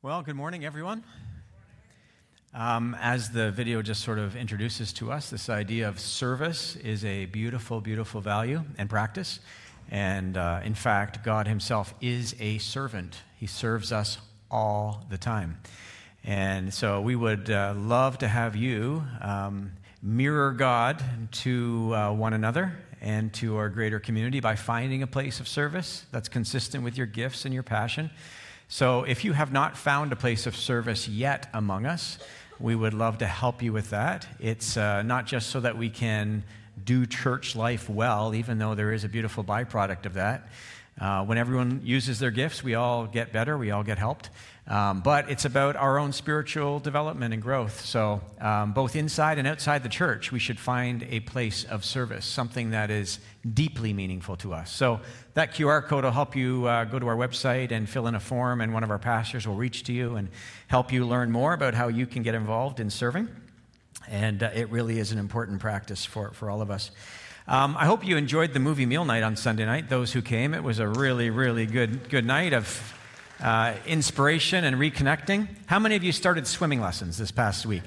Well, good morning, everyone. As the video just sort of introduces to us, this idea of service is a beautiful, beautiful value and practice. And in fact, God himself is a servant. He serves us all the time. And so we would love to have you mirror God to one another and to our greater community by finding a place of service that's consistent with your gifts and your passion. So if you have not found a place of service yet among us, we would love to help you with that. It's not just so that we can do church life well, even though there is a beautiful byproduct of that. When everyone uses their gifts, we all get better, we all get helped. But it's about our own spiritual development and growth. So both inside and outside the church, we should find a place of service, something that is deeply meaningful to us. So that QR code will help you go to our website and fill in a form, and one of our pastors will reach to you and help you learn more about how you can get involved in serving. And it really is an important practice for all of us. I hope you enjoyed the movie Meal Night on Sunday night, those who came. It was a really, really good night of inspiration and reconnecting. How many of you started swimming lessons this past week?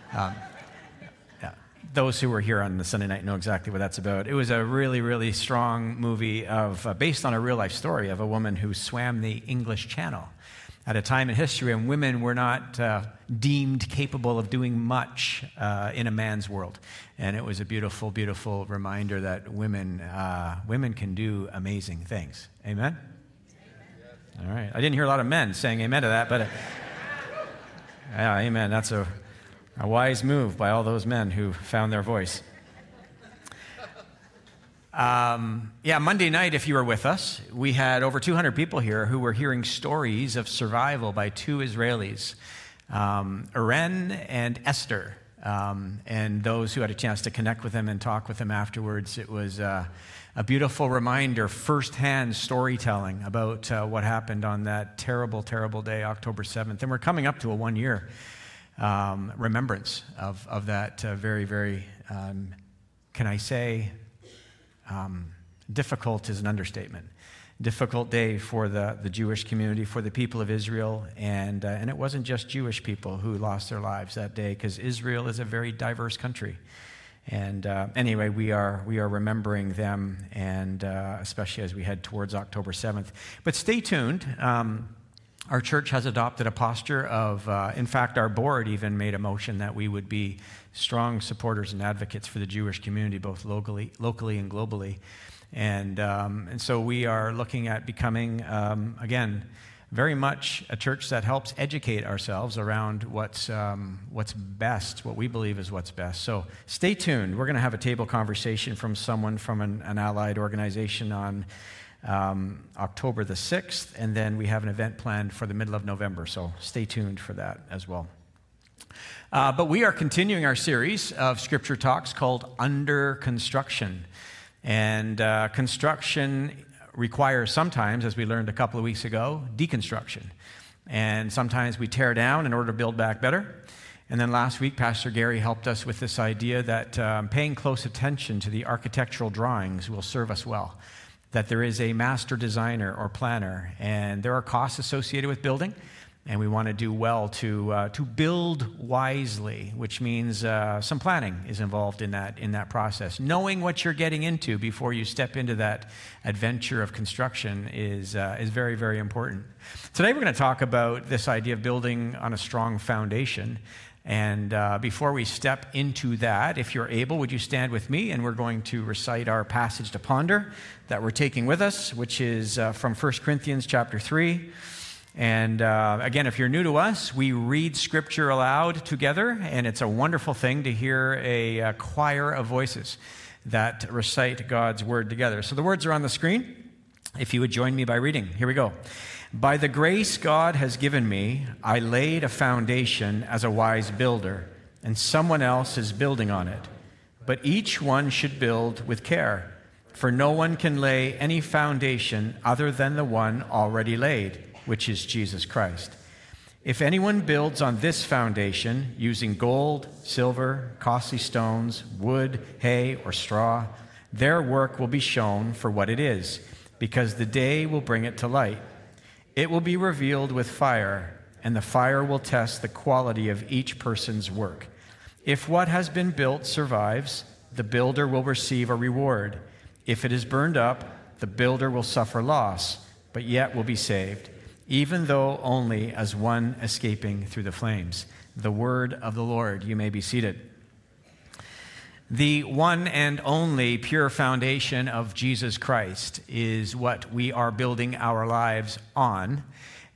Those who were here on the Sunday night know exactly what that's about. It was a really, really strong movie based on a real-life story of a woman who swam the English Channel at a time in history when women were not deemed capable of doing much in a man's world. And it was a beautiful, beautiful reminder that women can do amazing things. Amen? All right. I didn't hear a lot of men saying amen to that, but yeah, amen. That's a wise move by all those men who found their voice. Monday night, if you were with us, we had over 200 people here who were hearing stories of survival by two Israelis, Eren and Esther. And those who had a chance to connect with them and talk with them afterwards, it was a beautiful reminder, firsthand storytelling about what happened on that terrible, terrible day, October 7th. And we're coming up to a one-year remembrance of that very, very, can I say, difficult is an understatement. Difficult day for the Jewish community, for the people of Israel, and it wasn't just Jewish people who lost their lives that day, because Israel is a very diverse country. And anyway, we are remembering them, and especially as we head towards October 7th. But stay tuned. Our church has adopted a posture of, in fact, our board even made a motion that we would be strong supporters and advocates for the Jewish community, both locally and globally. And so we are looking at becoming, again, very much a church that helps educate ourselves around what's best, what we believe is what's best. So stay tuned. We're going to have a table conversation from someone from an allied organization on October the 6th, and then we have an event planned for the middle of November. So stay tuned for that as well. But we are continuing our series of scripture talks called Under Construction. And construction requires sometimes, as we learned a couple of weeks ago, deconstruction. And sometimes we tear down in order to build back better. And then last week, Pastor Gary helped us with this idea that paying close attention to the architectural drawings will serve us well. That there is a master designer or planner, and there are costs associated with building. And we want to do well to build wisely, which means some planning is involved in that process. Knowing what you're getting into before you step into that adventure of construction is very, very important. Today we're going to talk about this idea of building on a strong foundation. And before we step into that, if you're able, would you stand with me? And we're going to recite our passage to ponder that we're taking with us, which is from 1 Corinthians chapter 3. And again, if you're new to us, we read Scripture aloud together, and it's a wonderful thing to hear a choir of voices that recite God's Word together. So the words are on the screen. If you would join me by reading. Here we go. By the grace God has given me, I laid a foundation as a wise builder, and someone else is building on it. But each one should build with care, for no one can lay any foundation other than the one already laid, which is Jesus Christ. If anyone builds on this foundation using gold, silver, costly stones, wood, hay, or straw, their work will be shown for what it is, because the day will bring it to light. It will be revealed with fire, and the fire will test the quality of each person's work. If what has been built survives, the builder will receive a reward. If it is burned up, the builder will suffer loss, but yet will be saved, even though only as one escaping through the flames. The word of the Lord. You may be seated. The one and only pure foundation of Jesus Christ is what we are building our lives on.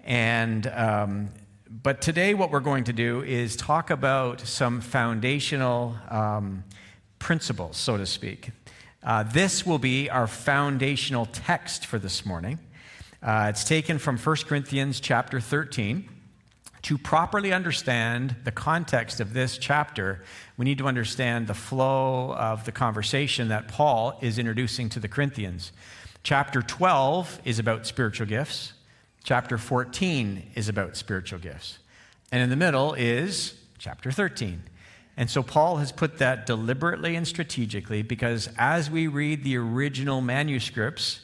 But today what we're going to do is talk about some foundational principles, so to speak. This will be our foundational text for this morning. It's taken from 1 Corinthians chapter 13. To properly understand the context of this chapter, we need to understand the flow of the conversation that Paul is introducing to the Corinthians. Chapter 12 is about spiritual gifts. Chapter 14 is about spiritual gifts. And in the middle is chapter 13. And so Paul has put that deliberately and strategically because as we read the original manuscripts,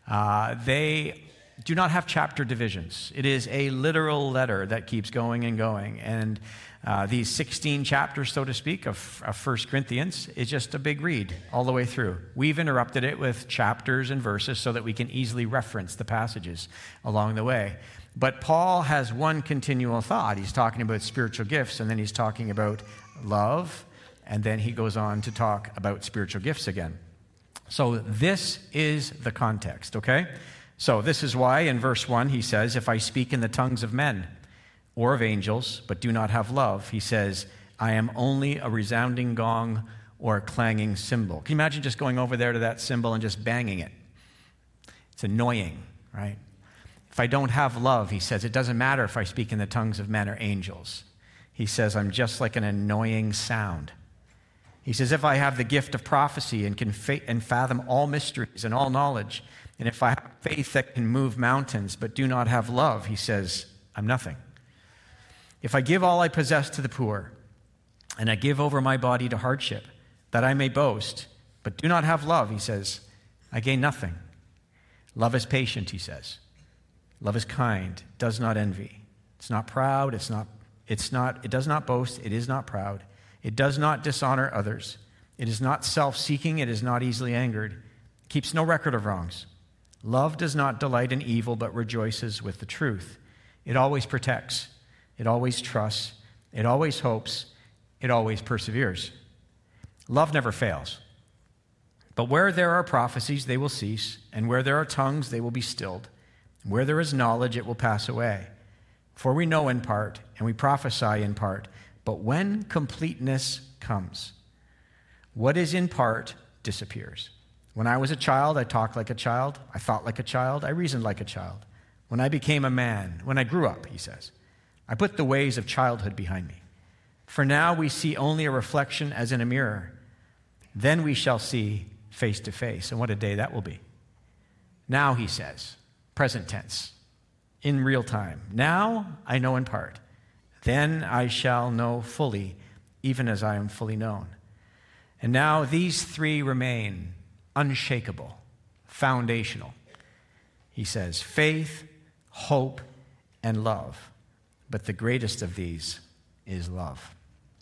they do not have chapter divisions. It is a literal letter that keeps going and going. And these 16 chapters, so to speak, of 1 Corinthians is just a big read all the way through. We've interrupted it with chapters and verses so that we can easily reference the passages along the way. But Paul has one continual thought. He's talking about spiritual gifts, and then he's talking about love, and then he goes on to talk about spiritual gifts again. So this is the context, okay? So this is why in verse 1 he says, if I speak in the tongues of men or of angels, but do not have love, he says, I am only a resounding gong or a clanging cymbal. Can you imagine just going over there to that cymbal and just banging it? It's annoying, right? If I don't have love, he says, it doesn't matter if I speak in the tongues of men or angels. He says, I'm just like an annoying sound. He says, if I have the gift of prophecy and can fathom all mysteries and all knowledge, and if I have faith that can move mountains but do not have love, he says, I'm nothing. If I give all I possess to the poor, and I give over my body to hardship, that I may boast, but do not have love, he says, I gain nothing. Love is patient, he says. Love is kind, does not envy. It's not proud, it does not boast, it is not proud. It does not dishonor others. It is not self-seeking, it is not easily angered. It keeps no record of wrongs. Love does not delight in evil, but rejoices with the truth. It always protects. It always trusts. It always hopes. It always perseveres. Love never fails. But where there are prophecies, they will cease, and where there are tongues, they will be stilled. Where there is knowledge, it will pass away. For we know in part, and we prophesy in part, but when completeness comes, what is in part disappears. When I was a child, I talked like a child. I thought like a child. I reasoned like a child. When I became a man, when I grew up, he says, I put the ways of childhood behind me. For now we see only a reflection as in a mirror. Then we shall see face to face. And what a day that will be. Now, he says, present tense, in real time. Now I know in part. Then I shall know fully, even as I am fully known. And now these three remain unshakable, foundational. He says, faith, hope, and love. But the greatest of these is love.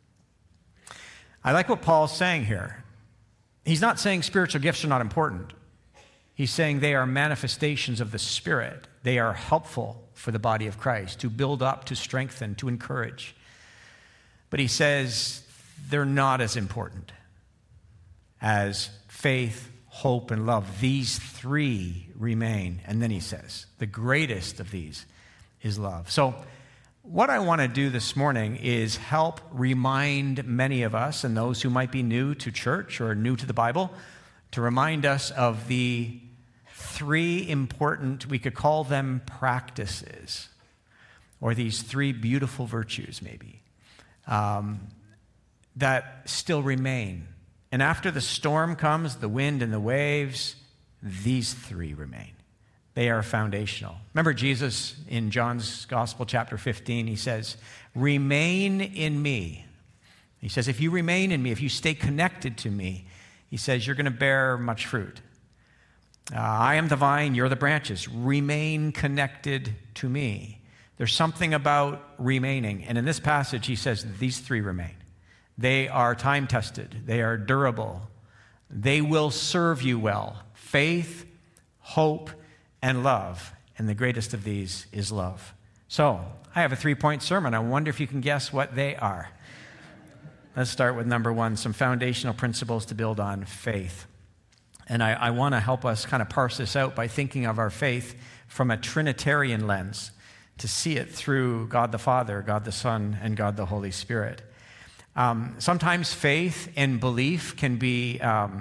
I like what Paul's saying here. He's not saying spiritual gifts are not important. He's saying they are manifestations of the Spirit. They are helpful for the body of Christ to build up, to strengthen, to encourage. But he says they're not as important as faith, hope, and love. These three remain. And then he says, the greatest of these is love. So what I want to do this morning is help remind many of us and those who might be new to church or new to the Bible, to remind us of the three important, we could call them practices, or these three beautiful virtues maybe, that still remain. And after the storm comes, the wind and the waves, these three remain. They are foundational. Remember Jesus in John's Gospel, chapter 15, he says, remain in me. He says, if you remain in me, if you stay connected to me, he says, you're going to bear much fruit. I am the vine, you're the branches. Remain connected to me. There's something about remaining. And in this passage, he says these three remain. They are time-tested. They are durable. They will serve you well. Faith, hope, and love. And the greatest of these is love. So, I have a 3-point sermon. I wonder if you can guess what they are. Let's start with number 1, some foundational principles to build on: faith. And I want to help us kind of parse this out by thinking of our faith from a Trinitarian lens, to see it through God the Father, God the Son, and God the Holy Spirit. Sometimes faith and belief can be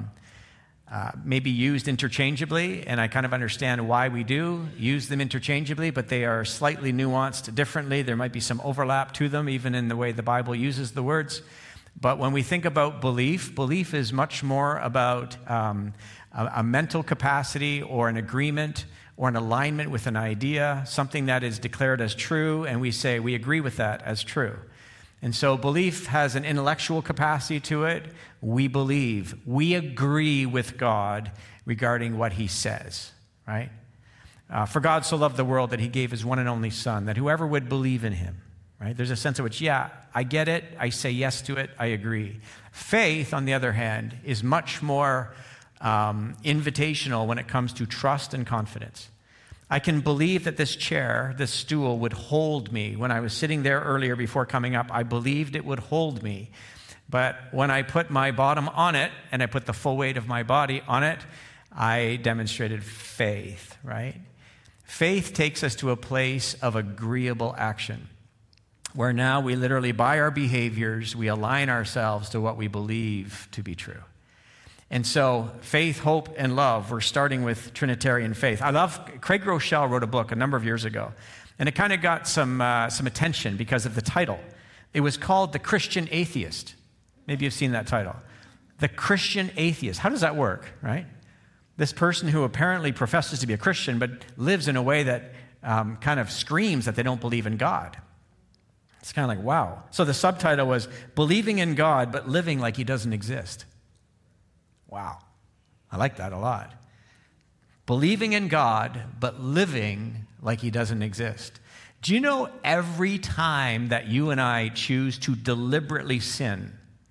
maybe used interchangeably, and I kind of understand why we do use them interchangeably, but they are slightly nuanced differently. There might be some overlap to them, even in the way the Bible uses the words. But when we think about belief, belief is much more about a mental capacity or an agreement or an alignment with an idea, something that is declared as true, and we say we agree with that as true. And so belief has an intellectual capacity to it. We believe. We agree with God regarding what he says, right? For God so loved the world that he gave his one and only Son, that whoever would believe in him, right? There's a sense in which, yeah, I get it. I say yes to it. I agree. Faith, on the other hand, is much more invitational when it comes to trust and confidence. I can believe that this chair, this stool, would hold me. When I was sitting there earlier before coming up, I believed it would hold me. But when I put my bottom on it and I put the full weight of my body on it, I demonstrated faith, right? Faith takes us to a place of agreeable action, where now we literally, by our behaviors, we align ourselves to what we believe to be true. And so, faith, hope, and love, we're starting with Trinitarian faith. Craig Rochelle wrote a book a number of years ago, and it kind of got some attention because of the title. It was called The Christian Atheist. Maybe you've seen that title. The Christian Atheist. How does that work, right? This person who apparently professes to be a Christian, but lives in a way that kind of screams that they don't believe in God. It's kind of like, wow. So the subtitle was Believing in God, but Living Like He Doesn't Exist. Wow. I like that a lot. Believing in God, but living like he doesn't exist. Do you know every time that you and I choose to deliberately sin,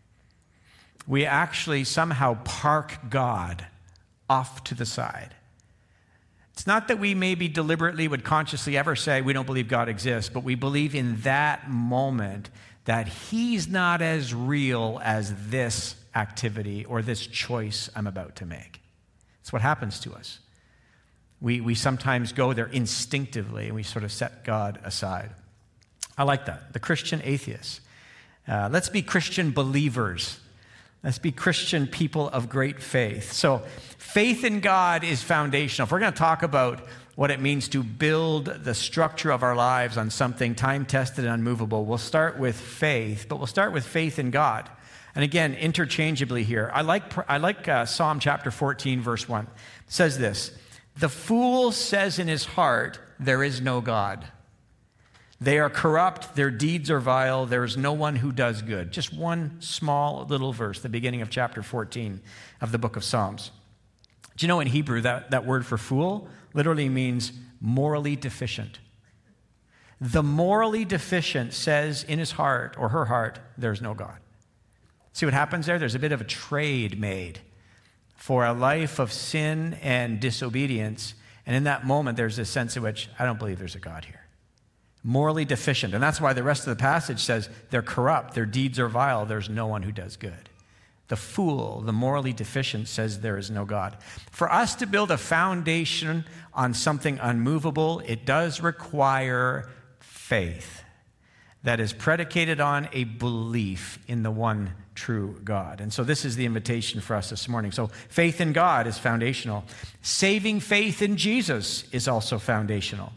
we actually somehow park God off to the side? It's not that we maybe deliberately would consciously ever say we don't believe God exists, but we believe in that moment that he's not as real as this activity or this choice I'm about to make. It's what happens to us. We sometimes go there instinctively and we sort of set God aside. I like that. The Christian atheist. Let's be Christian believers. Let's be Christian people of great faith. So faith in God is foundational. If we're going to talk about what it means to build the structure of our lives on something time-tested and unmovable, we'll start with faith, but we'll start with faith in God. And again, interchangeably here. I like Psalm chapter 14, verse 1. It says this: "The fool says in his heart, there is no God. They are corrupt, their deeds are vile, there is no one who does good." Just one small little verse, the beginning of chapter 14 of the book of Psalms. Do you know in Hebrew that word for fool literally means morally deficient? The morally deficient says in his heart or her heart, there's no God. See what happens there? There's a bit of a trade made for a life of sin and disobedience. And in that moment, there's this sense in which I don't believe there's a God here. Morally deficient. And that's why the rest of the passage says they're corrupt, their deeds are vile, there's no one who does good. The fool, the morally deficient, says there is no God. For us to build a foundation on something unmovable, it does require faith that is predicated on a belief in the one true God. And so this is the invitation for us this morning. So faith in God is foundational. Saving faith in Jesus is also foundational.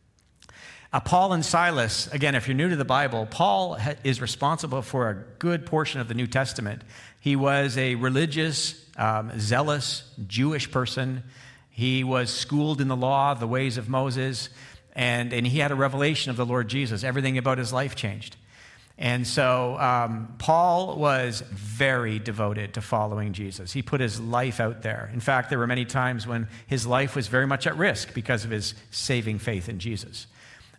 Paul and Silas, again, if you're new to the Bible, Paul is responsible for a good portion of the New Testament. He was a religious, zealous Jewish person. He was schooled in the law, the ways of Moses, and he had a revelation of the Lord Jesus. Everything about his life changed. And so Paul was very devoted to following Jesus. He put his life out there. In fact, there were many times when his life was very much at risk because of his saving faith in Jesus.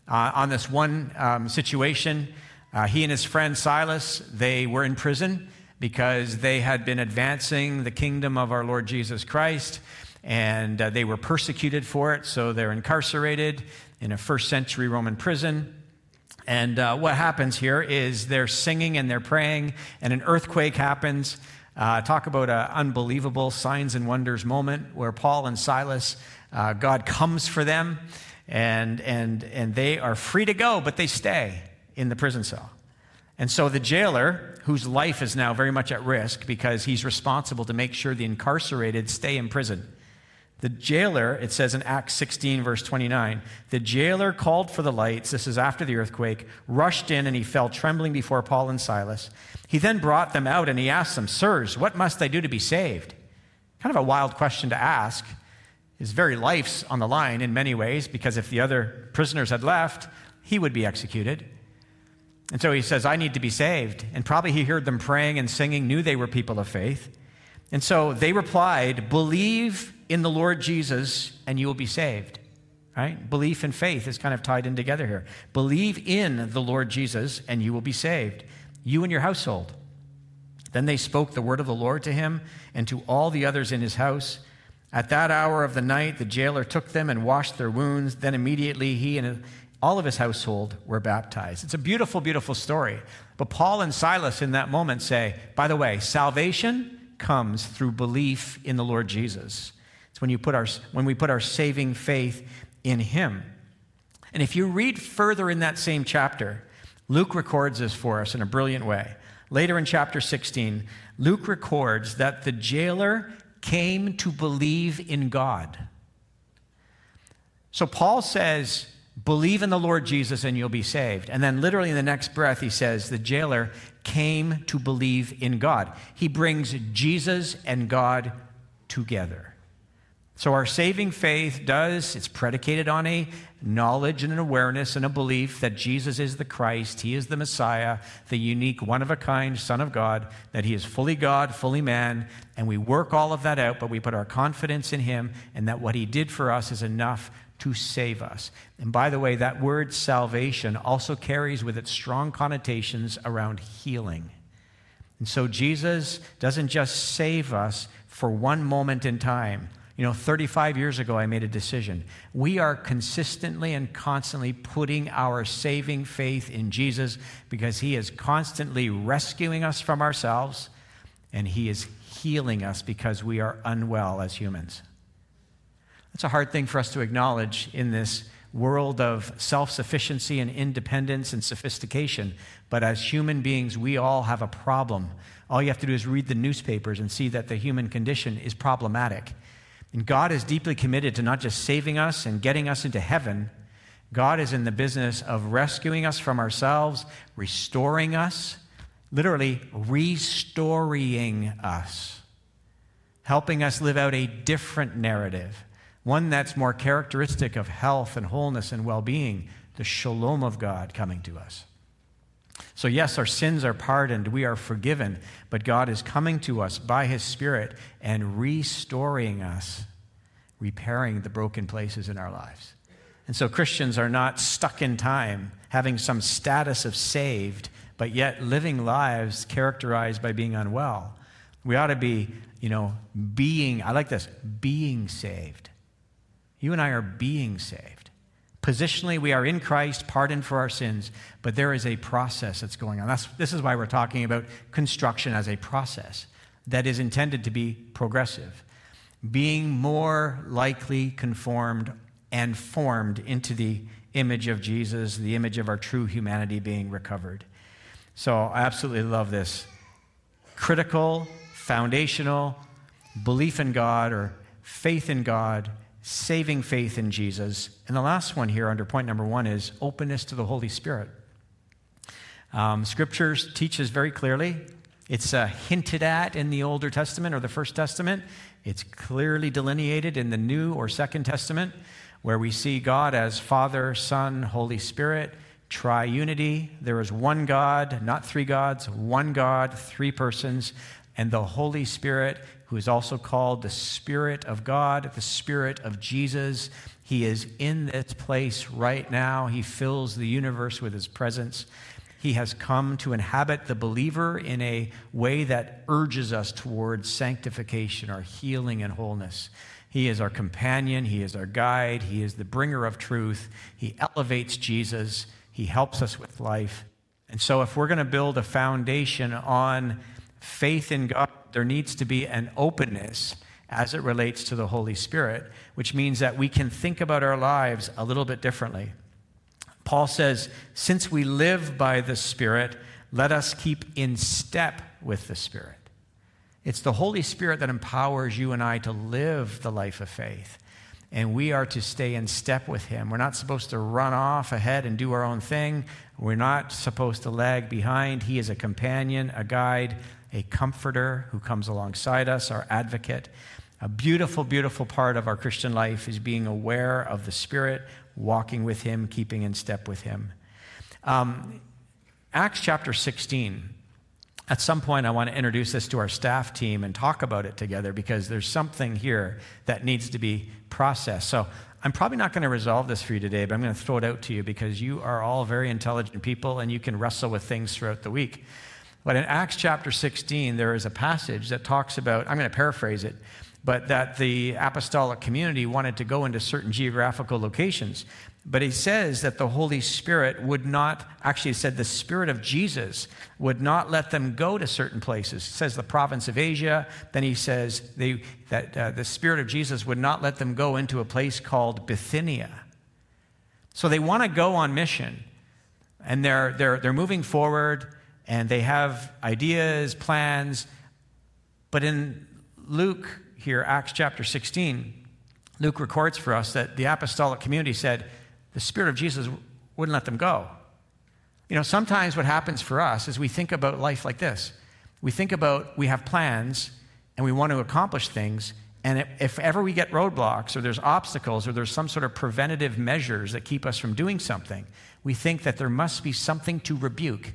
on this one situation. He and his friend Silas, they were in prison because they had been advancing the kingdom of our Lord Jesus Christ, and they were persecuted for it, so they're incarcerated in a first century Roman prison. And what happens here is they're singing and they're praying, and an earthquake happens. Talk about an unbelievable signs and wonders moment where Paul and Silas, God comes for them, and they are free to go, but they stay in the prison cell. And so the jailer, whose life is now very much at risk because he's responsible to make sure the incarcerated stay in prison. The jailer, it says in Acts 16, verse 29, the jailer called for the lights, this is after the earthquake, rushed in, and he fell trembling before Paul and Silas. He then brought them out, and he asked them, "Sirs, what must I do to be saved?" Kind of a wild question to ask. His very life's on the line in many ways, because if the other prisoners had left, he would be executed. And so he says, I need to be saved. And probably he heard them praying and singing, knew they were people of faith. And so they replied, believe in the Lord Jesus and you will be saved. Right? Belief and faith is kind of tied in together here. Believe in the Lord Jesus and you will be saved, you and your household. Then they spoke the word of the Lord to him and to all the others in his house. At that hour of the night, the jailer took them and washed their wounds. Then immediately he and all of his household were baptized. It's a beautiful, beautiful story. But Paul and Silas in that moment say, by the way, salvation comes through belief in the Lord Jesus. It's when we put our saving faith in him. And if you read further in that same chapter, Luke records this for us in a brilliant way. Later in chapter 16, Luke records that the jailer came to believe in God. So Paul says, believe in the Lord Jesus and you'll be saved. And then literally in the next breath, he says, the jailer came to believe in God. He brings Jesus and God together. So our saving faith it's predicated on a knowledge and an awareness and a belief that Jesus is the Christ, he is the Messiah, the unique one-of-a-kind Son of God, that he is fully God, fully man, and we work all of that out, but we put our confidence in him and that what he did for us is enough to save us. And by the way, that word salvation also carries with it strong connotations around healing. And so Jesus doesn't just save us for one moment in time. 35 years ago, I made a decision. We are consistently and constantly putting our saving faith in Jesus because he is constantly rescuing us from ourselves and he is healing us because we are unwell as humans. That's a hard thing for us to acknowledge in this world of self-sufficiency and independence and sophistication. But as human beings, we all have a problem. All you have to do is read the newspapers and see that the human condition is problematic. And God is deeply committed to not just saving us and getting us into heaven. God is in the business of rescuing us from ourselves, restoring us, literally restoring us, helping us live out a different narrative, one that's more characteristic of health and wholeness and well-being, the shalom of God coming to us. So yes, our sins are pardoned, we are forgiven, but God is coming to us by his Spirit and restoring us, repairing the broken places in our lives. And so Christians are not stuck in time, having some status of saved, but yet living lives characterized by being unwell. We ought to be, being saved. You and I are being saved. Positionally, we are in Christ, pardoned for our sins, but there is a process that's going on. This is why we're talking about construction as a process that is intended to be progressive, being more likely conformed and formed into the image of Jesus, the image of our true humanity being recovered. So I absolutely love this. Critical, foundational belief in God or faith in God, saving faith in Jesus. And the last one here under point number 1 is openness to the Holy Spirit. Scriptures teaches very clearly. It's hinted at in the Older Testament or the First Testament. It's clearly delineated in the New or Second Testament, where we see God as Father, Son, Holy Spirit, triunity. There is one God, not three gods, one God, three persons, and the Holy Spirit, who is also called the Spirit of God, the Spirit of Jesus. He is in this place right now. He fills the universe with his presence. He has come to inhabit the believer in a way that urges us towards sanctification, our healing and wholeness. He is our companion. He is our guide. He is the bringer of truth. He elevates Jesus. He helps us with life. And so if we're going to build a foundation on faith in God, there needs to be an openness as it relates to the Holy Spirit, which means that we can think about our lives a little bit differently. Paul says, since we live by the Spirit, let us keep in step with the Spirit. It's the Holy Spirit that empowers you and I to live the life of faith. And we are to stay in step with him. We're not supposed to run off ahead and do our own thing. We're not supposed to lag behind. He is a companion, a guide, a comforter who comes alongside us, our advocate. A beautiful, beautiful part of our Christian life is being aware of the Spirit, walking with him, keeping in step with him. Acts chapter 16. At some point, I want to introduce this to our staff team and talk about it together because there's something here that needs to be processed. So I'm probably not going to resolve this for you today, but I'm going to throw it out to you because you are all very intelligent people and you can wrestle with things throughout the week. But in Acts chapter 16, there is a passage that talks about, I'm going to paraphrase it, but that the apostolic community wanted to go into certain geographical locations. But he says that the Holy Spirit would not, actually said the Spirit of Jesus would not let them go to certain places. He says the province of Asia. Then he says that the Spirit of Jesus would not let them go into a place called Bithynia. So they want to go on mission. And they're moving forward, and they have ideas, plans. But in Luke here, Acts chapter 16, Luke records for us that the apostolic community said the Spirit of Jesus wouldn't let them go. You know, sometimes what happens for us is we think about life like this. We think about, we have plans and we want to accomplish things, and if ever we get roadblocks or there's obstacles or there's some sort of preventative measures that keep us from doing something, we think that there must be something to rebuke.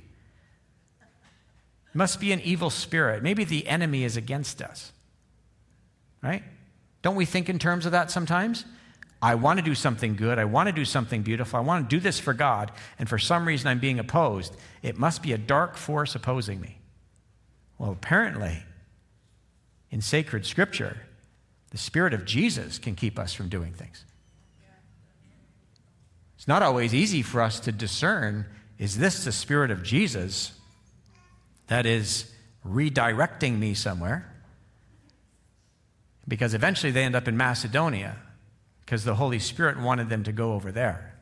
It must be an evil spirit. Maybe the enemy is against us. Right? Don't we think in terms of that sometimes? I want to do something good. I want to do something beautiful. I want to do this for God. And for some reason I'm being opposed. It must be a dark force opposing me. Well, apparently, in sacred scripture, the Spirit of Jesus can keep us from doing things. It's not always easy for us to discern, is this the Spirit of Jesus that is redirecting me somewhere? Because eventually they end up in Macedonia because the Holy Spirit wanted them to go over there.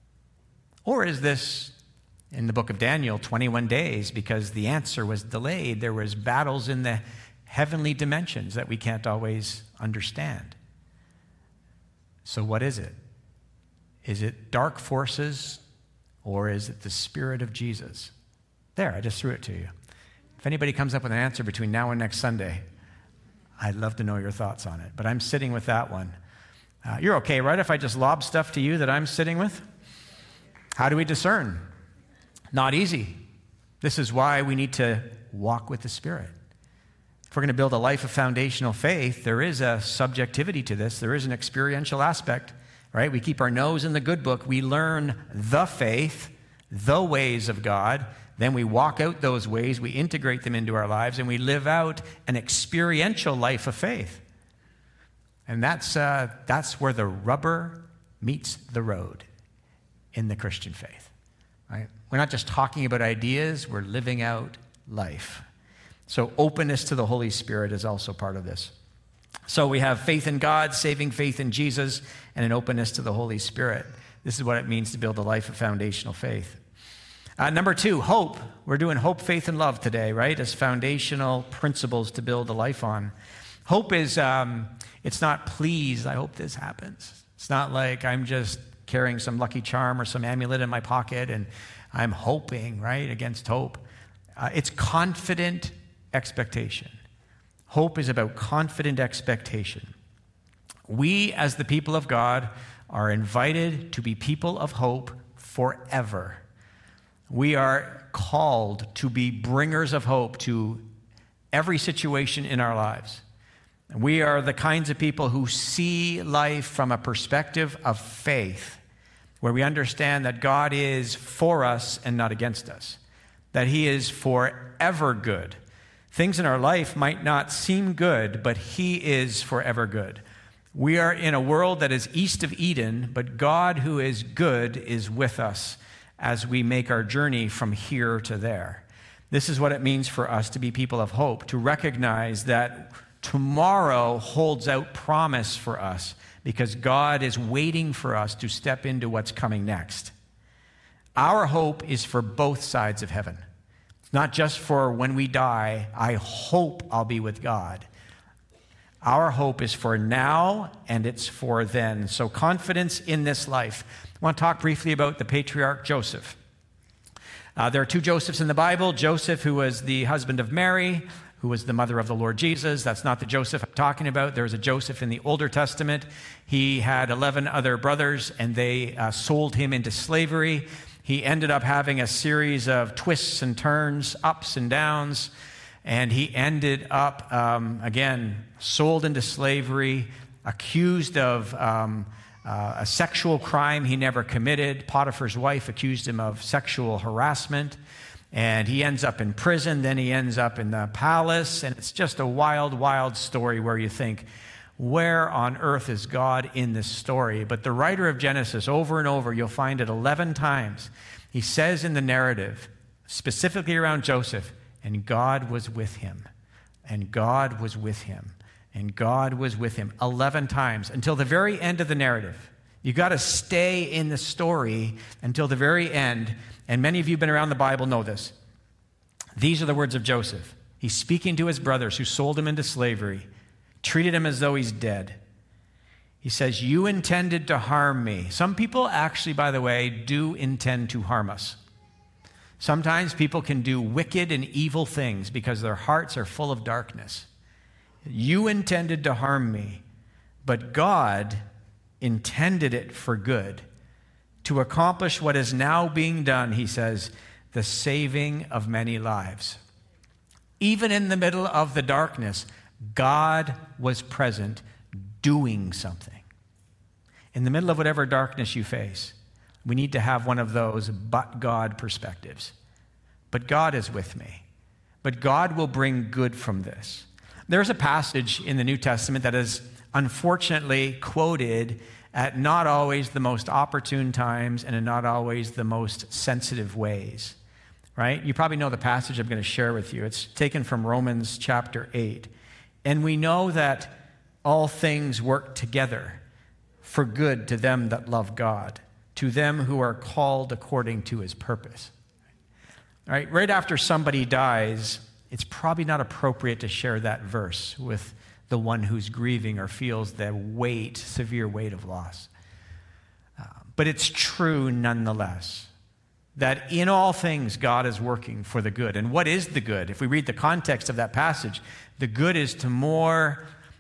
Or is this, in the book of Daniel, 21 days because the answer was delayed? There was battles in the heavenly dimensions that we can't always understand. So what is it? Is it dark forces or is it the Spirit of Jesus? There, I just threw it to you. If anybody comes up with an answer between now and next Sunday, I'd love to know your thoughts on it, but I'm sitting with that one. You're okay, right, if I just lob stuff to you that I'm sitting with? How do we discern? Not easy. This is why we need to walk with the Spirit. If we're going to build a life of foundational faith, there is a subjectivity to this. There is an experiential aspect, right? We keep our nose in the good book. We learn the faith, the ways of God. Then we walk out those ways, we integrate them into our lives, and we live out an experiential life of faith. And that's where the rubber meets the road in the Christian faith. Right? We're not just talking about ideas, we're living out life. So openness to the Holy Spirit is also part of this. So we have faith in God, saving faith in Jesus, and an openness to the Holy Spirit. This is what it means to build a life of foundational faith. Number 2, hope. We're doing hope, faith, and love today, right? As foundational principles to build a life on. Hope is, it's not please, I hope this happens. It's not like I'm just carrying some lucky charm or some amulet in my pocket and I'm hoping, right, against hope. It's confident expectation. Hope is about confident expectation. We, as the people of God, are invited to be people of hope forever. We are called to be bringers of hope to every situation in our lives. We are the kinds of people who see life from a perspective of faith, where we understand that God is for us and not against us, that He is forever good. Things in our life might not seem good, but He is forever good. We are in a world that is east of Eden, but God, who is good, is with us as we make our journey from here to there. This is what it means for us to be people of hope, to recognize that tomorrow holds out promise for us because God is waiting for us to step into what's coming next. Our hope is for both sides of heaven. It's not just for when we die, I hope I'll be with God. Our hope is for now, and it's for then. So confidence in this life. I want to talk briefly about the patriarch Joseph. There are two Josephs in the Bible. Joseph, who was the husband of Mary, who was the mother of the Lord Jesus. That's not the Joseph I'm talking about. There's a Joseph in the Older Testament. He had 11 other brothers, and they sold him into slavery. He ended up having a series of twists and turns, ups and downs, and he ended up, again, sold into slavery, accused of a sexual crime he never committed. Potiphar's wife accused him of sexual harassment. And he ends up in prison, then he ends up in the palace, and it's just a wild, wild story where you think, where on earth is God in this story? But the writer of Genesis, over and over, you'll find it 11 times. He says in the narrative, specifically around Joseph, and God was with him, and God was with him, and God was with him 11 times until the very end of the narrative. You've got to stay in the story until the very end. And many of you who've been around the Bible know this. These are the words of Joseph. He's speaking to his brothers who sold him into slavery, treated him as though he's dead. He says, you intended to harm me. Some people actually, by the way, do intend to harm us. Sometimes people can do wicked and evil things because their hearts are full of darkness. You intended to harm me, but God intended it for good, to accomplish what is now being done, he says, the saving of many lives. Even in the middle of the darkness, God was present doing something. In the middle of whatever darkness you face, we need to have one of those but God perspectives. But God is with me. But God will bring good from this. There's a passage in the New Testament that is unfortunately quoted at not always the most opportune times and in not always the most sensitive ways, right? You probably know the passage I'm going to share with you. It's taken from Romans chapter 8. And we know that all things work together for good to them that love God, to them who are called according to his purpose. All right, right after somebody dies, it's probably not appropriate to share that verse with the one who's grieving or feels the severe weight of loss. But it's true nonetheless that in all things God is working for the good. And what is the good? If we read the context of that passage, the good is to more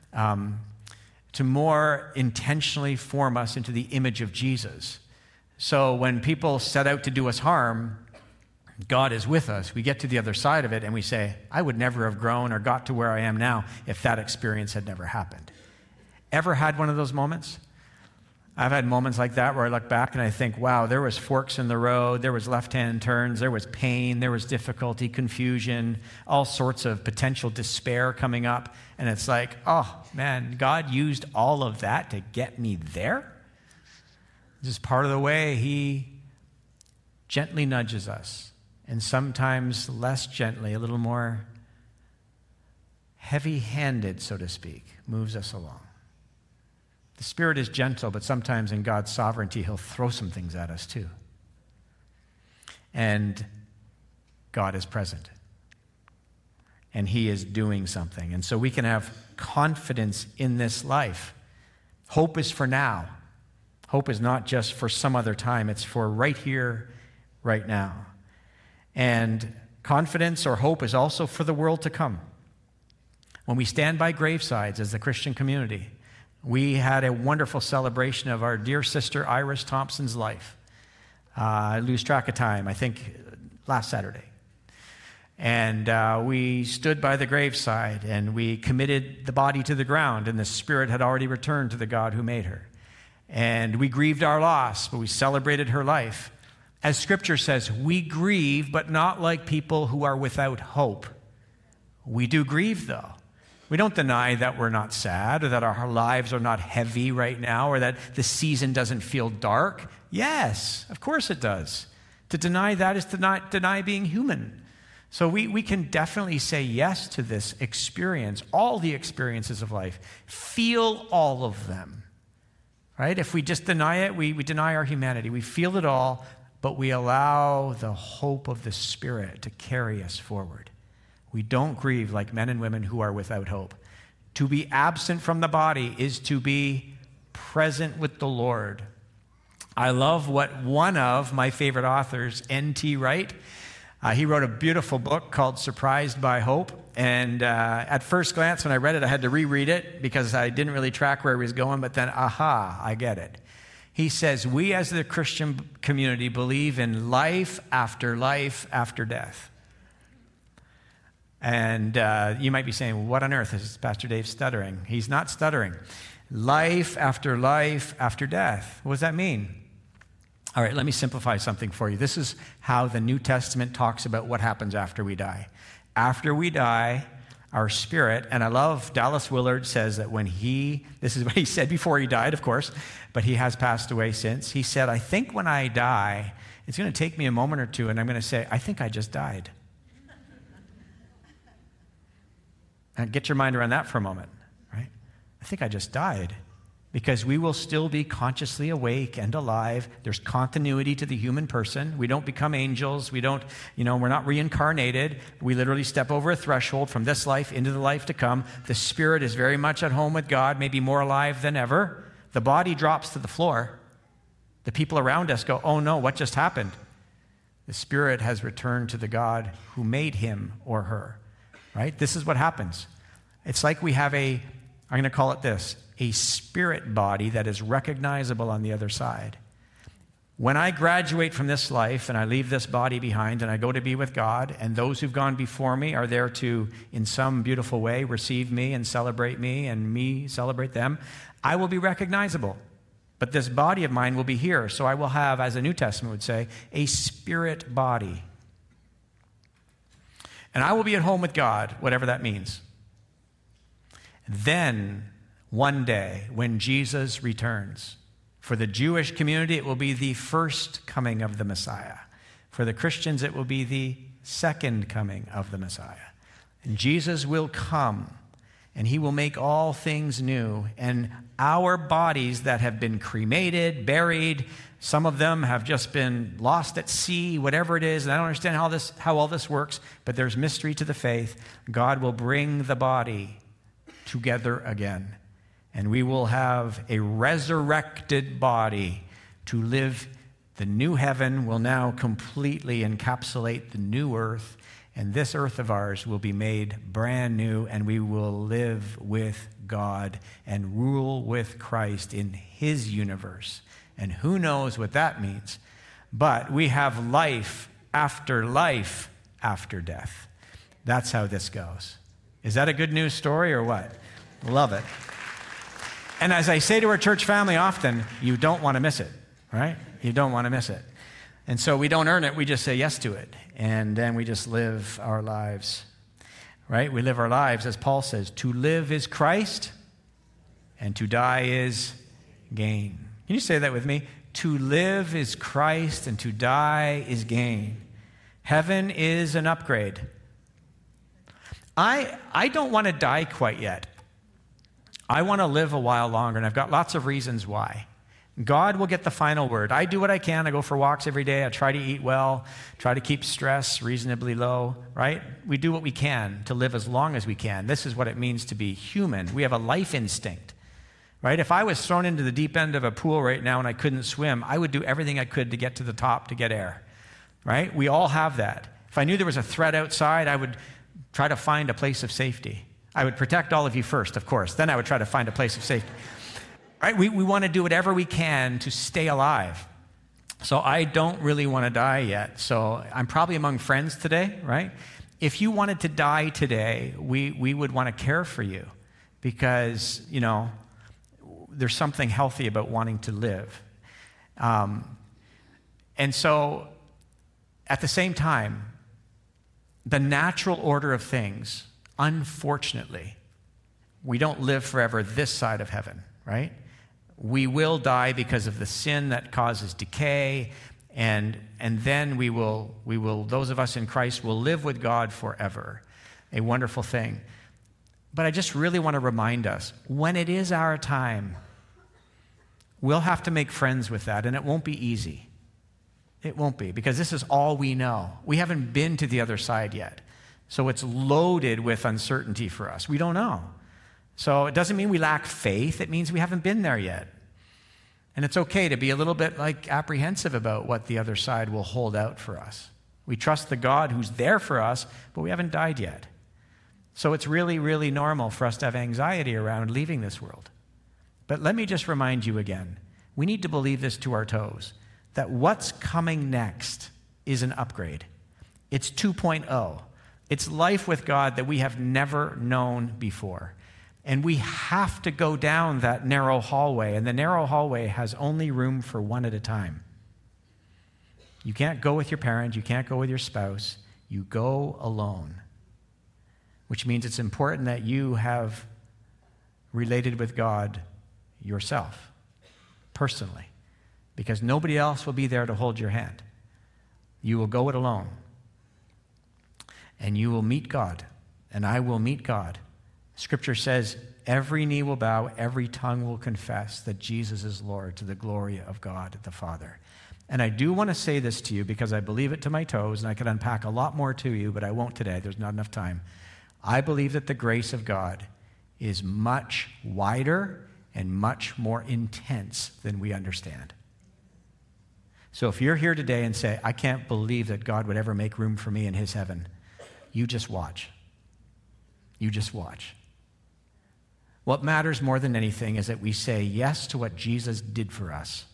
intentionally form us into the image of Jesus. So when people set out to do us harm, God is with us. We get to the other side of it and we say, I would never have grown or got to where I am now if that experience had never happened. Ever had one of those moments? I've had moments like that where I look back and I think, wow, there was forks in the road, there was left-hand turns, there was pain, there was difficulty, confusion, all sorts of potential despair coming up. And it's like, oh man, God used all of that to get me there? This is part of the way he gently nudges us. And sometimes less gently, a little more heavy-handed, so to speak, moves us along. The Spirit is gentle, but sometimes in God's sovereignty, he'll throw some things at us too. And God is present. And he is doing something. And so we can have confidence in this life. Hope is for now. Hope is not just for some other time. It's for right here, right now. And confidence or hope is also for the world to come. When we stand by gravesides as the Christian community, we had a wonderful celebration of our dear sister Iris Thompson's life. I lose track of time, I think last Saturday. And we stood by the graveside, and we committed the body to the ground, and the spirit had already returned to the God who made her. And we grieved our loss, but we celebrated her life. As Scripture says, we grieve, but not like people who are without hope. We do grieve, though. We don't deny that we're not sad, or that our lives are not heavy right now, or that the season doesn't feel dark. Yes, of course it does. To deny that is to not deny being human. So we can definitely say yes to this experience, all the experiences of life. Feel all of them, right? If we just deny it, we deny our humanity. We feel it all, but we allow the hope of the Spirit to carry us forward. We don't grieve like men and women who are without hope. To be absent from the body is to be present with the Lord. I love what one of my favorite authors, N.T. Wright, he wrote a beautiful book called Surprised by Hope. And at first glance, when I read it, I had to reread it because I didn't really track where he was going. But then, I get it. He says, we as the Christian community believe in life after death. And you might be saying, what on earth is Pastor Dave stuttering? He's not stuttering. Life after death. What does that mean? All right, let me simplify something for you. This is how the New Testament talks about what happens after we die. After we die, our spirit, and I love Dallas Willard says that this is what he said before he died, of course, but he has passed away since. He said, I think when I die, it's going to take me a moment or two, and I'm going to say, I think I just died. And get your mind around that for a moment, right? I think I just died. Because we will still be consciously awake and alive. There's continuity to the human person. We don't become angels. We're not reincarnated. We literally step over a threshold from this life into the life to come. The spirit is very much at home with God, maybe more alive than ever. The body drops to the floor. The people around us go, oh no, what just happened? The spirit has returned to the God who made him or her, right? This is what happens. It's like we have I'm going to call it this, a spirit body that is recognizable on the other side. When I graduate from this life and I leave this body behind and I go to be with God, and those who've gone before me are there to, in some beautiful way, receive me and celebrate me and me celebrate them, I will be recognizable. But this body of mine will be here. So I will have, as the New Testament would say, a spirit body. And I will be at home with God, whatever that means. Then, one day, when Jesus returns, for the Jewish community, it will be the first coming of the Messiah. For the Christians, it will be the second coming of the Messiah. And Jesus will come, and he will make all things new. And our bodies that have been cremated, buried, some of them have just been lost at sea, whatever it is. And I don't understand how all this works, but there's mystery to the faith. God will bring the body together again. And we will have a resurrected body to live. The new heaven will now completely encapsulate the new earth. And this earth of ours will be made brand new, and we will live with God and rule with Christ in his universe. And who knows what that means. But we have life after death. That's how this goes. Is that a good news story or what? Love it. And as I say to our church family often, you don't want to miss it, right? You don't want to miss it. And so we don't earn it, we just say yes to it. And then we just live our lives, right? We live our lives, as Paul says, to live is Christ, and to die is gain. Can you say that with me? To live is Christ, and to die is gain. Heaven is an upgrade. I don't want to die quite yet. I want to live a while longer, and I've got lots of reasons why. God will get the final word. I do what I can. I go for walks every day. I try to eat well, try to keep stress reasonably low, right? We do what we can to live as long as we can. This is what it means to be human. We have a life instinct, right? If I was thrown into the deep end of a pool right now and I couldn't swim, I would do everything I could to get to the top to get air, right? We all have that. If I knew there was a threat outside, I would try to find a place of safety. I would protect all of you first, of course. Then I would try to find a place of safety. Right? We want to do whatever we can to stay alive. So I don't really want to die yet. So I'm probably among friends today, right? if you wanted to die today, we would want to care for you because, there's something healthy about wanting to live. And so, at the same time, the natural order of things, unfortunately, we don't live forever this side of heaven, right? We will die because of the sin that causes decay, and then we will, those of us in Christ will live with God forever. A wonderful thing. But I just really want to remind us, when it is our time, we'll have to make friends with that, and it won't be easy. It won't be, because this is all we know. We haven't been to the other side yet. So it's loaded with uncertainty for us. We don't know. So it doesn't mean we lack faith. It means we haven't been there yet. And it's okay to be a little bit apprehensive about what the other side will hold out for us. We trust the God who's there for us, but we haven't died yet. So it's really, really normal for us to have anxiety around leaving this world. But let me just remind you again, we need to believe this to our toes, that what's coming next is an upgrade. It's 2.0. It's life with God that we have never known before. And we have to go down that narrow hallway, and the narrow hallway has only room for one at a time. You can't go with your parent, you can't go with your spouse, you go alone. Which means it's important that you have related with God yourself, personally, because nobody else will be there to hold your hand. You will go it alone, and you will meet God, and I will meet God. Scripture says, every knee will bow, every tongue will confess that Jesus is Lord, to the glory of God the Father. And I do want to say this to you because I believe it to my toes, and I could unpack a lot more to you, but I won't today. There's not enough time. I believe that the grace of God is much wider and much more intense than we understand. So if you're here today and say, I can't believe that God would ever make room for me in his heaven, you just watch. You just watch. What matters more than anything is that we say yes to what Jesus did for us.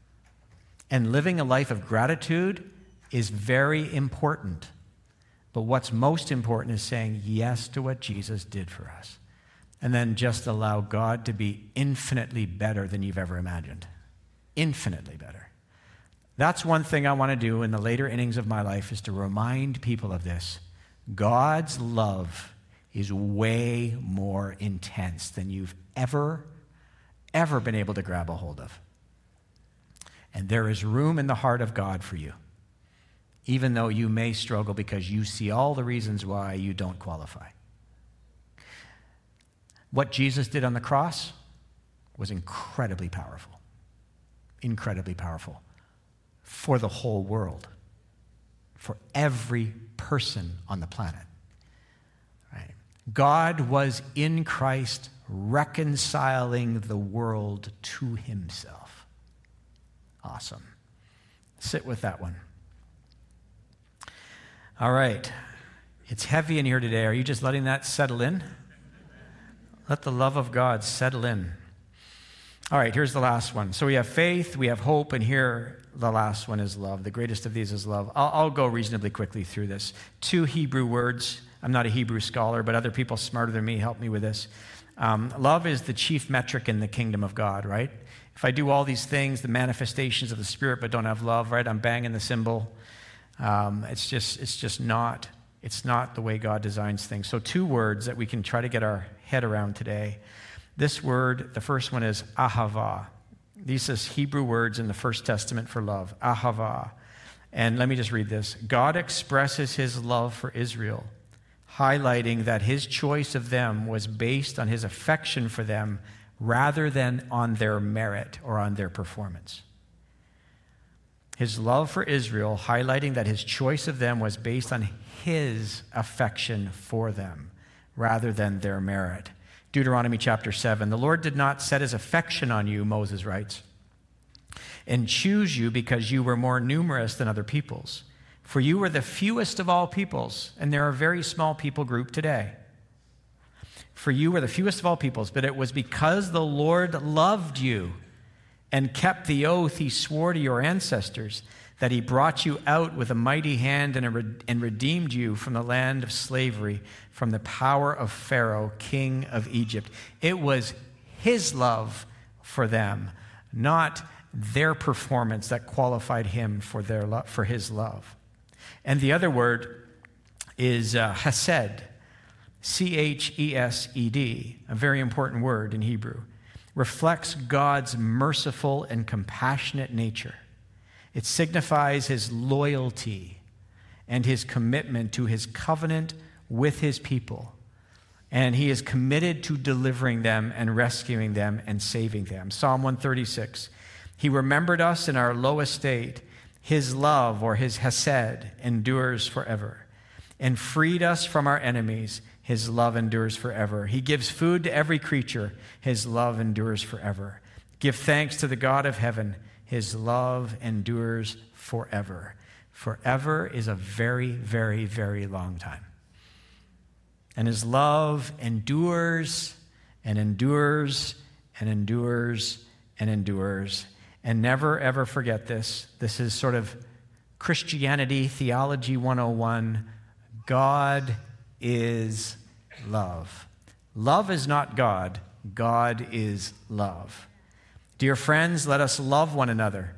And living a life of gratitude is very important. But what's most important is saying yes to what Jesus did for us. And then just allow God to be infinitely better than you've ever imagined. Infinitely better. That's one thing I want to do in the later innings of my life, is to remind people of this. God's love is way more intense than you've ever been able to grab a hold of. And there is room in the heart of God for you, even though you may struggle because you see all the reasons why you don't qualify. What Jesus did on the cross was incredibly powerful. Incredibly powerful. For the whole world. For every person on the planet. Right? God was in Christ reconciling the world to himself. Awesome. Sit with that one. All right. It's heavy in here today. Are you just letting that settle in? Let the love of God settle in. All right, here's the last one. So we have faith, we have hope, and here the last one is love. The greatest of these is love. I'll go reasonably quickly through this. 2 Hebrew words. I'm not a Hebrew scholar, but other people smarter than me help me with this. Love is the chief metric in the kingdom of God, right? If I do all these things, the manifestations of the Spirit, but don't have love, right? I'm banging the cymbal. It's not the way God designs things. So 2 words that we can try to get our head around today. This word, the first one is ahava. These are Hebrew words in the First Testament for love, ahava. And let me just read this. God expresses his love for Israel, highlighting that his choice of them was based on his affection for them rather than on their merit or on their performance. His love for Israel, highlighting that his choice of them was based on his affection for them rather than their merit. Deuteronomy chapter 7, the Lord did not set his affection on you, Moses writes, and choose you because you were more numerous than other peoples. For you were the fewest of all peoples, and there are a very small people group today. For you were the fewest of all peoples, but it was because the Lord loved you and kept the oath he swore to your ancestors that he brought you out with a mighty hand and redeemed you from the land of slavery, from the power of Pharaoh, king of Egypt. It was his love for them, not their performance, that qualified him for his love. And the other word is chesed, Chesed, a very important word in Hebrew. Reflects God's merciful and compassionate nature. It signifies his loyalty and his commitment to his covenant with his people. And he is committed to delivering them and rescuing them and saving them. Psalm 136, he remembered us in our low estate. His love, or his chesed, endures forever, and freed us from our enemies. His love endures forever. He gives food to every creature. His love endures forever. Give thanks to the God of heaven. His love endures forever. Forever is a very, very, very long time. And his love endures and endures and endures and endures. And never, ever forget this. This is sort of Christianity, Theology 101. God is love. Love is not God. God is love. Dear friends, let us love one another.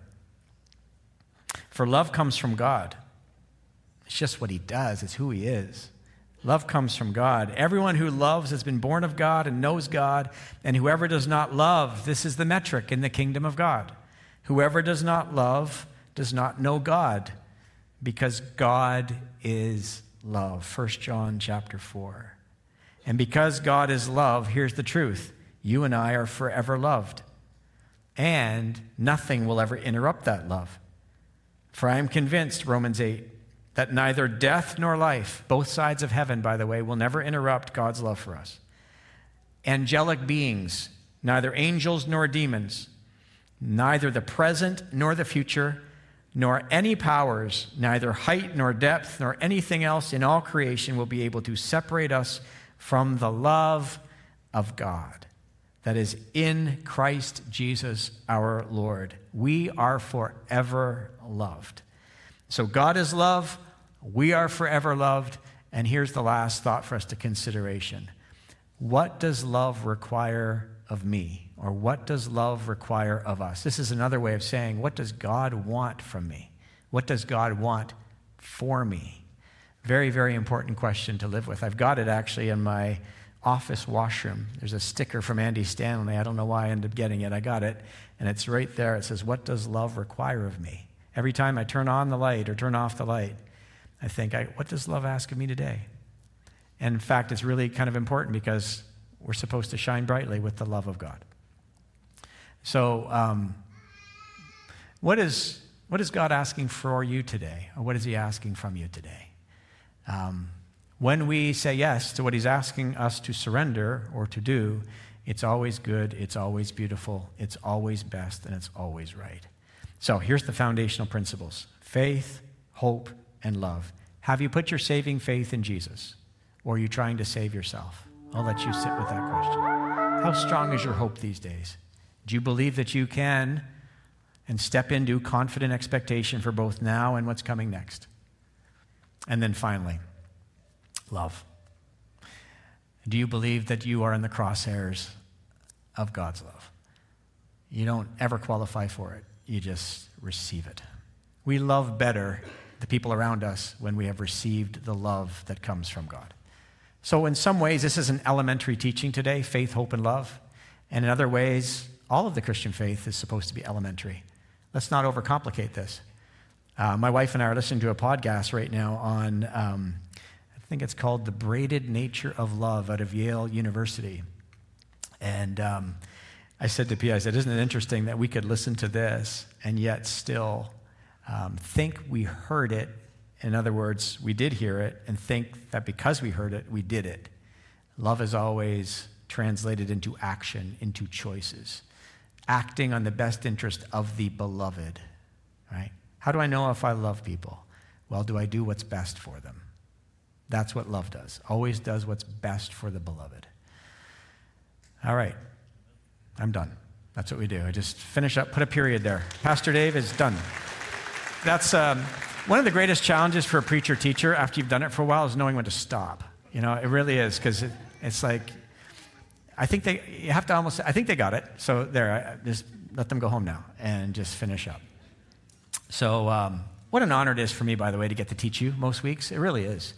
For love comes from God. It's just what he does. It's who he is. Love comes from God. Everyone who loves has been born of God and knows God. And whoever does not love, this is the metric in the kingdom of God. Whoever does not love does not know God, because God is love. 1 John chapter 4. And because God is love, here's the truth. You and I are forever loved. And nothing will ever interrupt that love. For I am convinced, Romans 8, that neither death nor life, both sides of heaven, by the way, will never interrupt God's love for us. Angelic beings, neither angels nor demons, neither the present nor the future, nor any powers, neither height nor depth, nor anything else in all creation will be able to separate us from the love of God that is in Christ Jesus our Lord. We are forever loved. So God is love, we are forever loved, and here's the last thought for us to consideration. What does love require of me? Or what does love require of us? This is another way of saying, what does God want from me? What does God want for me? Very, very important question to live with. I've got it actually in my office washroom. There's a sticker from Andy Stanley. I don't know why I ended up getting it. I got it, and it's right there. It says, what does love require of me? Every time I turn on the light or turn off the light, I think, what does love ask of me today? And in fact, it's really kind of important because we're supposed to shine brightly with the love of God. So what is God asking for you today? Or what is he asking from you today? When we say yes to what he's asking us to surrender or to do, it's always good, it's always beautiful, it's always best, and it's always right. So here's the foundational principles: faith, hope, and love. Have you put your saving faith in Jesus? Or are you trying to save yourself? I'll let you sit with that question. How strong is your hope these days? Do you believe that you can and step into confident expectation for both now and what's coming next? And then finally, love. Do you believe that you are in the crosshairs of God's love? You don't ever qualify for it. You just receive it. We love better the people around us when we have received the love that comes from God. So in some ways, this is an elementary teaching today, faith, hope, and love. And in other ways, all of the Christian faith is supposed to be elementary. Let's not overcomplicate this. My wife and I are listening to a podcast right now on, I think it's called The Braided Nature of Love out of Yale University. And I said to Pia, I said, isn't it interesting that we could listen to this and yet still think we heard it? In other words, we did hear it and think that because we heard it, we did it. Love is always translated into action, into choices. Acting on the best interest of the beloved, right? How do I know if I love people? Well, do I do what's best for them? That's what love does. Always does what's best for the beloved. All right. I'm done. That's what we do. I just finish up, put a period there. Pastor Dave is done. That's one of the greatest challenges for a preacher teacher after you've done it for a while is knowing when to stop. You know, it really is, because it's like, I think they got it. So there, just let them go home now and just finish up. So what an honor it is for me, by the way, to get to teach you most weeks. It really is.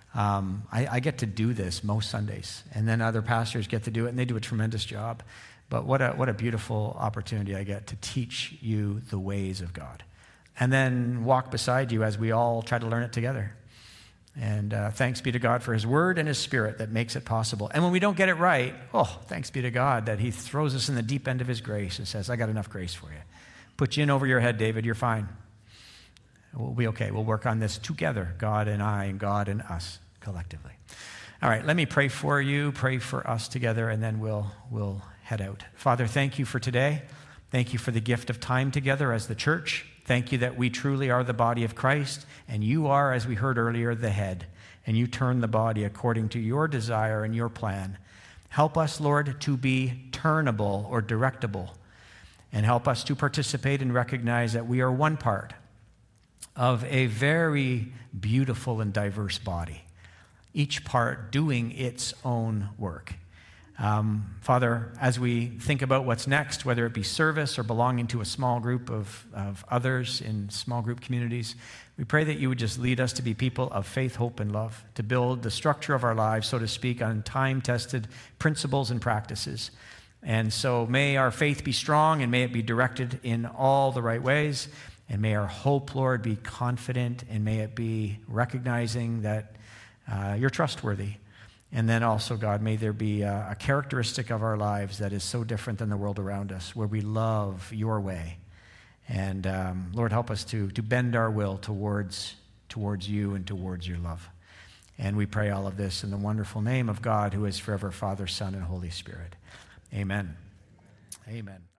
I get to do this most Sundays, and then other pastors get to do it, and they do a tremendous job. But what a beautiful opportunity I get to teach you the ways of God, and then walk beside you as we all try to learn it together. And thanks be to God for his word and his spirit that makes it possible. And when we don't get it right, thanks be to God that he throws us in the deep end of his grace and says, I got enough grace for you. Put you in over your head, David, you're fine. We'll be okay. We'll work on this together, God and I, and God and us collectively. All right, let me pray for you, pray for us together, and then we'll head out. Father, thank you for today. Thank you for the gift of time together as the church. Thank you that we truly are the body of Christ, and you are, as we heard earlier, the head, and you turn the body according to your desire and your plan. Help us, Lord, to be turnable or directable, and help us to participate and recognize that we are one part of a very beautiful and diverse body, each part doing its own work. Father, as we think about what's next, whether it be service or belonging to a small group of others in small group communities, we pray that you would just lead us to be people of faith, hope, and love, to build the structure of our lives, so to speak, on time-tested principles and practices. And so may our faith be strong, and may it be directed in all the right ways, and may our hope, Lord, be confident, and may it be recognizing that you're trustworthy. And then also, God, may there be a characteristic of our lives that is so different than the world around us, where we love your way. And Lord, help us to bend our will towards you and towards your love. And we pray all of this in the wonderful name of God, who is forever Father, Son, and Holy Spirit. Amen. Amen.